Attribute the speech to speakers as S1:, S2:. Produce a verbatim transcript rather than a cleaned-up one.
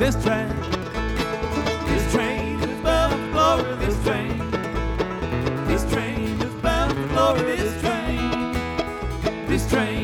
S1: This train, this train is bound for glory. This train, this train is bound for glory. This train, this train.